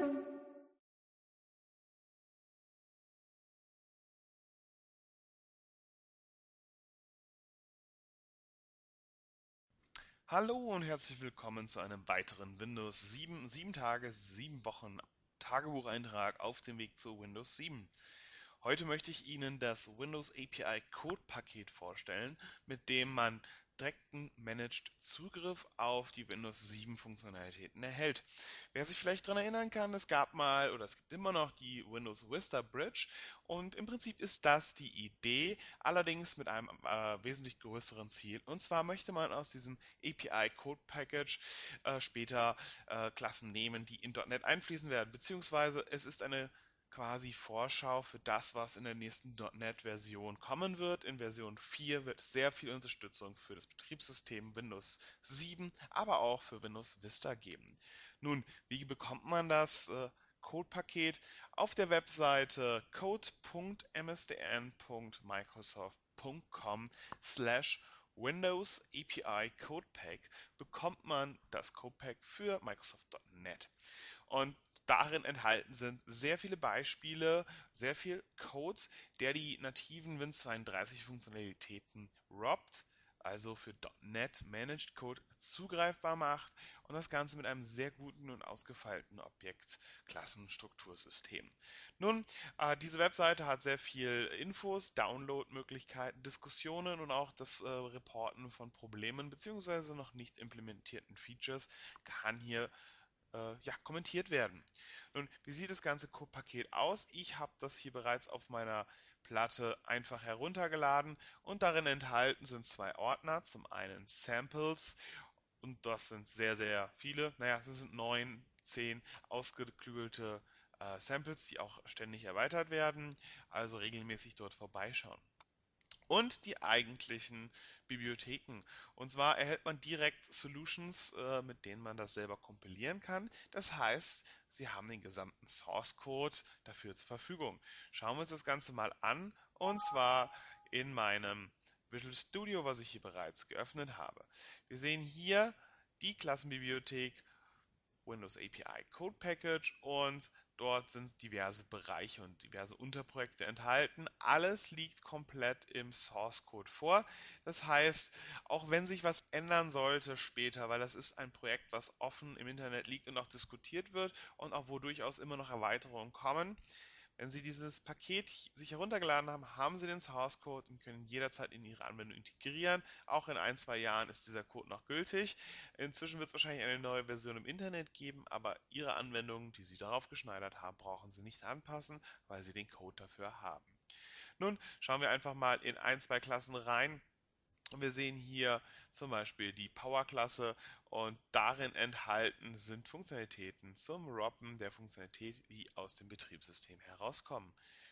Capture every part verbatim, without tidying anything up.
Hallo und herzlich willkommen zu einem weiteren Windows sieben, sieben Tage, sieben Wochen Tagebucheintrag auf dem Weg zu Windows sieben. Heute möchte ich Ihnen das Windows A P I Code Paket vorstellen, mit dem man direkten Managed Zugriff auf die Windows sieben Funktionalitäten erhält. Wer sich vielleicht daran erinnern kann, es gab mal oder es gibt immer noch die Windows Vista Bridge und im Prinzip ist das die Idee, allerdings mit einem äh, wesentlich größeren Ziel. Und zwar möchte man aus diesem A P I Code Package äh, später äh, Klassen nehmen, die in .N E T einfließen werden, beziehungsweise es ist eine quasi Vorschau für das, was in der nächsten .N E T-Version kommen wird. In Version vier wird es sehr viel Unterstützung für das Betriebssystem Windows sieben, aber auch für Windows Vista geben. Nun, wie bekommt man das äh, Code-Paket? Auf der Webseite code.msdn.microsoft.com slash Windows A P I Code Pack bekommt man das Code Pack für Microsoft Punkt net. Und darin enthalten sind sehr viele Beispiele, sehr viel Code, der die nativen Win zweiunddreißig Funktionalitäten robbt, also für .N E T Managed Code zugreifbar macht und das Ganze mit einem sehr guten und ausgefeilten Objekt-Klassenstruktursystem. Nun, äh, diese Webseite hat sehr viel Infos, Downloadmöglichkeiten, Diskussionen und auch das äh, Reporten von Problemen bzw. noch nicht implementierten Features kann hier äh, ja, kommentiert werden. Nun, wie sieht das ganze Paket aus? Ich habe das hier bereits auf meiner Platte einfach heruntergeladen und darin enthalten sind zwei Ordner. Zum einen Samples und das sind sehr, sehr viele. Naja, es sind neun, zehn ausgeklügelte äh, Samples, die auch ständig erweitert werden, also regelmäßig dort vorbeischauen und die eigentlichen Bibliotheken. Und zwar erhält man direkt Solutions, äh, mit denen man das selber kompilieren kann. Das heißt, Sie haben den gesamten Source Code dafür zur Verfügung. Schauen wir uns das Ganze mal an, und zwar in meinem Visual Studio, was ich hier bereits geöffnet habe. Wir sehen hier die Klassenbibliothek Windows A P I Code Package und dort sind diverse Bereiche und diverse Unterprojekte enthalten. Alles liegt komplett im Source Code vor. Das heißt, auch wenn sich was ändern sollte später, weil das ist ein Projekt, was offen im Internet liegt und auch diskutiert wird und auch wo durchaus immer noch Erweiterungen kommen, wenn Sie dieses Paket sich heruntergeladen haben, haben Sie den Source Code und können jederzeit in Ihre Anwendung integrieren. Auch in ein, zwei Jahren ist dieser Code noch gültig. Inzwischen wird es wahrscheinlich eine neue Version im Internet geben, aber Ihre Anwendung, die Sie darauf geschneidert haben, brauchen Sie nicht anpassen, weil Sie den Code dafür haben. Nun schauen wir einfach mal in ein, zwei Klassen rein. Und wir sehen hier zum Beispiel die Power-Klasse und darin enthalten sind Funktionalitäten zum Robben der Funktionalität, die aus dem Betriebssystem herauskommen.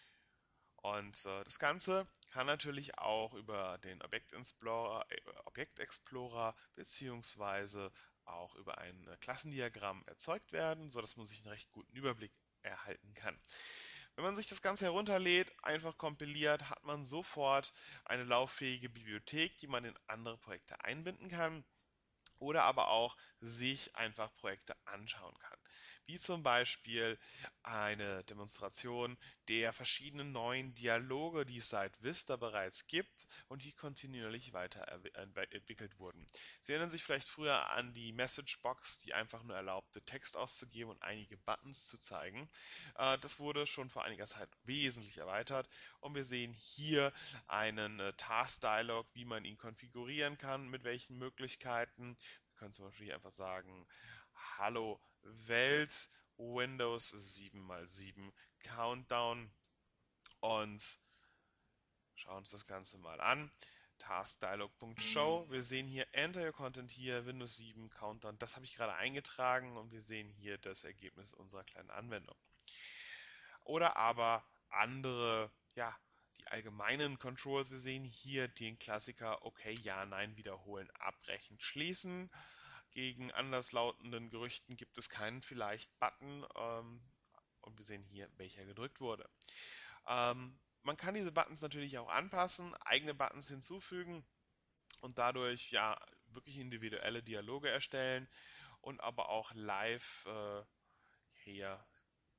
Und äh, das Ganze kann natürlich auch über den Objekt Explorer, äh, Objekt Explorer beziehungsweise auch über ein äh, Klassendiagramm erzeugt werden, sodass man sich einen recht guten Überblick erhalten kann. Wenn man sich das Ganze herunterlädt, einfach kompiliert, hat man sofort eine lauffähige Bibliothek, die man in andere Projekte einbinden kann oder aber auch sich einfach Projekte anschauen kann. Wie zum Beispiel eine Demonstration der verschiedenen neuen Dialoge, die es seit Vista bereits gibt und die kontinuierlich weiterentwickelt wurden. Sie erinnern sich vielleicht früher an die Messagebox, die einfach nur erlaubte, Text auszugeben und einige Buttons zu zeigen. Äh, Das wurde schon vor einiger Zeit wesentlich erweitert und wir sehen hier einen äh, Task-Dialog, wie man ihn konfigurieren kann, mit welchen Möglichkeiten. Wir können zum Beispiel hier einfach sagen, Hallo Welt, Windows sieben mal sieben Countdown und schauen uns das Ganze mal an. Taskdialog.show. Wir sehen hier Enter Your Content hier, Windows sieben Countdown. Das habe ich gerade eingetragen und wir sehen hier das Ergebnis unserer kleinen Anwendung. Oder aber andere, ja, die allgemeinen Controls. Wir sehen hier den Klassiker, okay, ja, nein, wiederholen, abbrechen, schließen. Gegen anderslautenden Gerüchten gibt es keinen Vielleicht-Button. Ähm, und wir sehen hier, welcher gedrückt wurde. Ähm, man kann diese Buttons natürlich auch anpassen, eigene Buttons hinzufügen und dadurch ja wirklich individuelle Dialoge erstellen und aber auch live äh, hier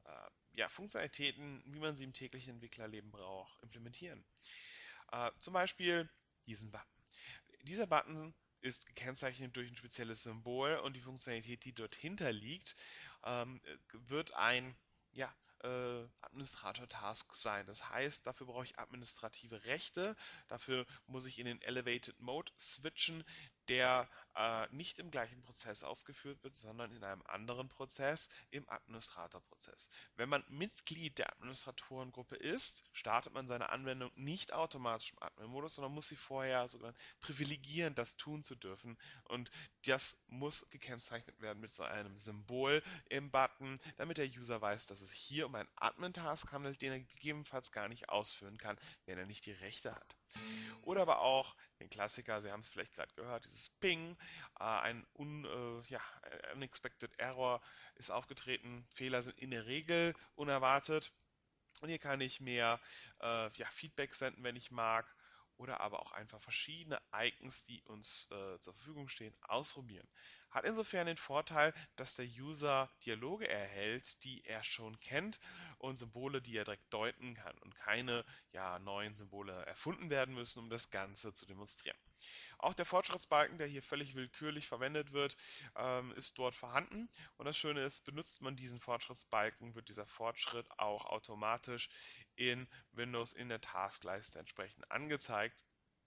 äh, ja, Funktionalitäten, wie man sie im täglichen Entwicklerleben braucht, implementieren. Äh, zum Beispiel diesen Button. Dieser Button ist gekennzeichnet durch ein spezielles Symbol und die Funktionalität, die dort hinter liegt, ähm, wird ein ja, äh, Administrator-Task sein. Das heißt, dafür brauche ich administrative Rechte. Dafür muss ich in den Elevated Mode switchen, der äh, nicht im gleichen Prozess ausgeführt wird, sondern in einem anderen Prozess, im Administrator-Prozess. Wenn man Mitglied der Administratorengruppe ist, startet man seine Anwendung nicht automatisch im Admin-Modus, sondern muss sie vorher sogar privilegieren, das tun zu dürfen. Und das muss gekennzeichnet werden mit so einem Symbol im Button, damit der User weiß, dass es hier um einen Admin-Task handelt, den er gegebenenfalls gar nicht ausführen kann, wenn er nicht die Rechte hat. Oder aber auch den Klassiker, Sie haben es vielleicht gerade gehört, dieses Ping, äh, ein un, äh, ja, unexpected Error ist aufgetreten. Fehler sind in der Regel unerwartet. Und hier kann ich mehr äh, ja, Feedback senden, wenn ich mag. Oder aber auch einfach verschiedene Icons, die uns äh, zur Verfügung stehen, ausprobieren. Hat insofern den Vorteil, dass der User Dialoge erhält, die er schon kennt und Symbole, die er direkt deuten kann und keine ja, neuen Symbole erfunden werden müssen, um das Ganze zu demonstrieren. Auch der Fortschrittsbalken, der hier völlig willkürlich verwendet wird, ähm, ist dort vorhanden. Und das Schöne ist, benutzt man diesen Fortschrittsbalken, wird dieser Fortschritt auch automatisch in Windows in der Taskleiste entsprechend angezeigt.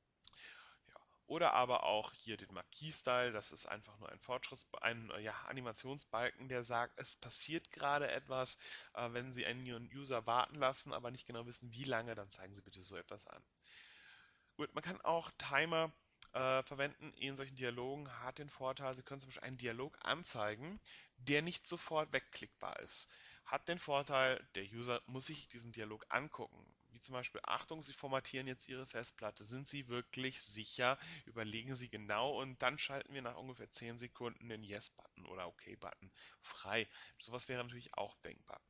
Ja. Oder aber auch hier den Marquis-Style, das ist einfach nur ein Fortschritts ein ja, Animationsbalken, der sagt, es passiert gerade etwas. Äh, wenn Sie einen User warten lassen, aber nicht genau wissen, wie lange, dann zeigen Sie bitte so etwas an. Gut, man kann auch Timer äh, verwenden in solchen Dialogen, hat den Vorteil, Sie können zum Beispiel einen Dialog anzeigen, der nicht sofort wegklickbar ist. Hat den Vorteil, der User muss sich diesen Dialog angucken. Wie zum Beispiel, Achtung, Sie formatieren jetzt Ihre Festplatte. Sind Sie wirklich sicher? Überlegen Sie genau und dann schalten wir nach ungefähr zehn Sekunden den Yes-Button oder OK-Button frei. Sowas wäre natürlich auch denkbar.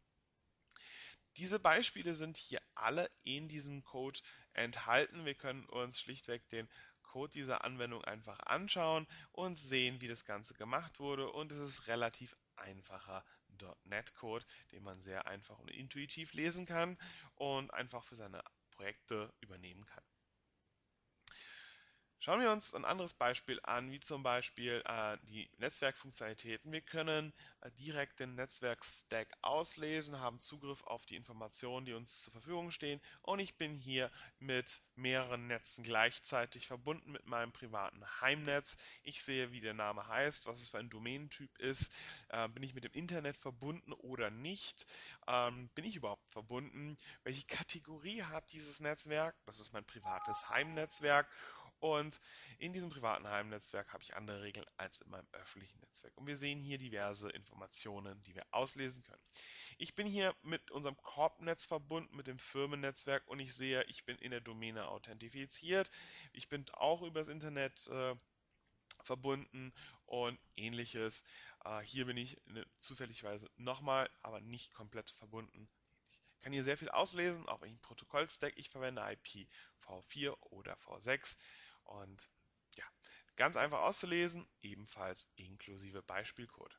Diese Beispiele sind hier alle in diesem Code enthalten. Wir können uns schlichtweg den Code dieser Anwendung einfach anschauen und sehen, wie das Ganze gemacht wurde. Und es ist relativ einfacher .NET-Code, den man sehr einfach und intuitiv lesen kann und einfach für seine Projekte übernehmen kann. Schauen wir uns ein anderes Beispiel an, wie zum Beispiel äh, die Netzwerkfunktionalitäten. Wir können äh, direkt den Netzwerkstack auslesen, haben Zugriff auf die Informationen, die uns zur Verfügung stehen. Und ich bin hier mit mehreren Netzen gleichzeitig verbunden mit meinem privaten Heimnetz. Ich sehe, wie der Name heißt, was es für ein Domänentyp ist. Äh, bin ich mit dem Internet verbunden oder nicht? Ähm, bin ich überhaupt verbunden? Welche Kategorie hat dieses Netzwerk? Das ist mein privates Heimnetzwerk. Und in diesem privaten Heimnetzwerk habe ich andere Regeln als in meinem öffentlichen Netzwerk. Und wir sehen hier diverse Informationen, die wir auslesen können. Ich bin hier mit unserem Korbnetz verbunden, mit dem Firmennetzwerk und ich sehe, ich bin in der Domäne authentifiziert. Ich bin auch übers Internet äh, verbunden und ähnliches. Äh, hier bin ich ne, zufälligerweise nochmal, aber nicht komplett verbunden. Ich kann hier sehr viel auslesen, auch welchen Protokollstack ich verwende, I P v vier oder v sechs. Und ja, ganz einfach auszulesen, ebenfalls inklusive Beispielcode.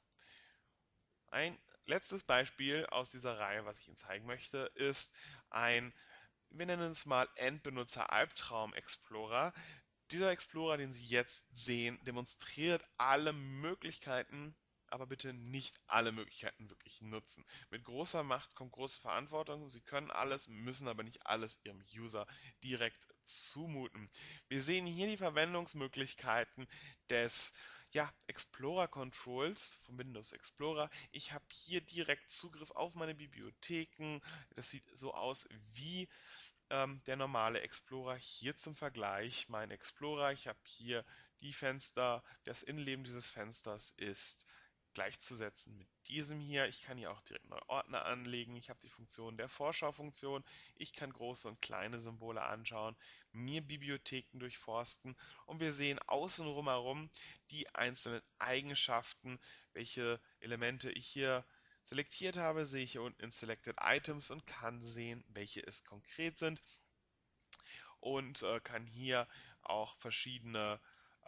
Ein letztes Beispiel aus dieser Reihe, was ich Ihnen zeigen möchte, ist ein, wir nennen es mal Endbenutzer Albtraum Explorer. Dieser Explorer, den Sie jetzt sehen, demonstriert alle Möglichkeiten, aber bitte nicht alle Möglichkeiten wirklich nutzen. Mit großer Macht kommt große Verantwortung. Sie können alles, müssen aber nicht alles Ihrem User direkt zumuten. Wir sehen hier die Verwendungsmöglichkeiten des ja, Explorer Controls vom Windows Explorer. Ich habe hier direkt Zugriff auf meine Bibliotheken. Das sieht so aus wie ähm, der normale Explorer. Hier zum Vergleich mein Explorer. Ich habe hier die Fenster. Das Innenleben dieses Fensters ist gleichzusetzen mit diesem hier. Ich kann hier auch direkt neue Ordner anlegen. Ich habe die Funktion der Vorschaufunktion. Ich kann große und kleine Symbole anschauen, mir Bibliotheken durchforsten und wir sehen außenrum herum die einzelnen Eigenschaften, welche Elemente ich hier selektiert habe, sehe ich hier unten in Selected Items und kann sehen, welche es konkret sind und äh, kann hier auch verschiedene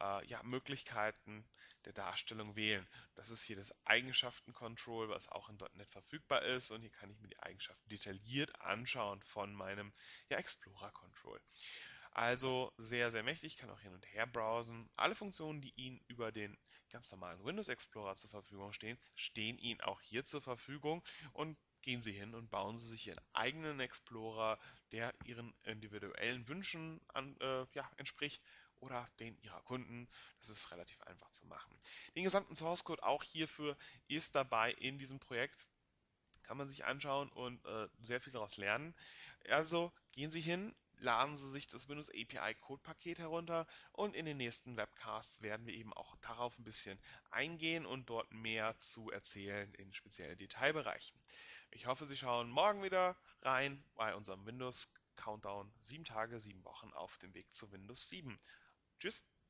äh, ja, Möglichkeiten der Darstellung wählen. Das ist hier das Eigenschaften-Control, was auch in .N E T verfügbar ist. Und hier kann ich mir die Eigenschaften detailliert anschauen von meinem ja, Explorer-Control. Also sehr, sehr mächtig, kann auch hin und her browsen. Alle Funktionen, die Ihnen über den ganz normalen Windows Explorer zur Verfügung stehen, stehen Ihnen auch hier zur Verfügung. Und gehen Sie hin und bauen Sie sich Ihren eigenen Explorer, der Ihren individuellen Wünschen an, äh, ja, entspricht oder den Ihrer Kunden. Das ist relativ einfach zu machen. Den gesamten Source Code auch hierfür ist dabei in diesem Projekt. Kann man sich anschauen und äh, sehr viel daraus lernen. Also gehen Sie hin, laden Sie sich das Windows A P I Code Paket herunter und in den nächsten Webcasts werden wir eben auch darauf ein bisschen eingehen und dort mehr zu erzählen in speziellen Detailbereichen. Ich hoffe, Sie schauen morgen wieder rein bei unserem Windows Countdown. Sieben Tage, sieben Wochen auf dem Weg zu Windows sieben. Tschüss!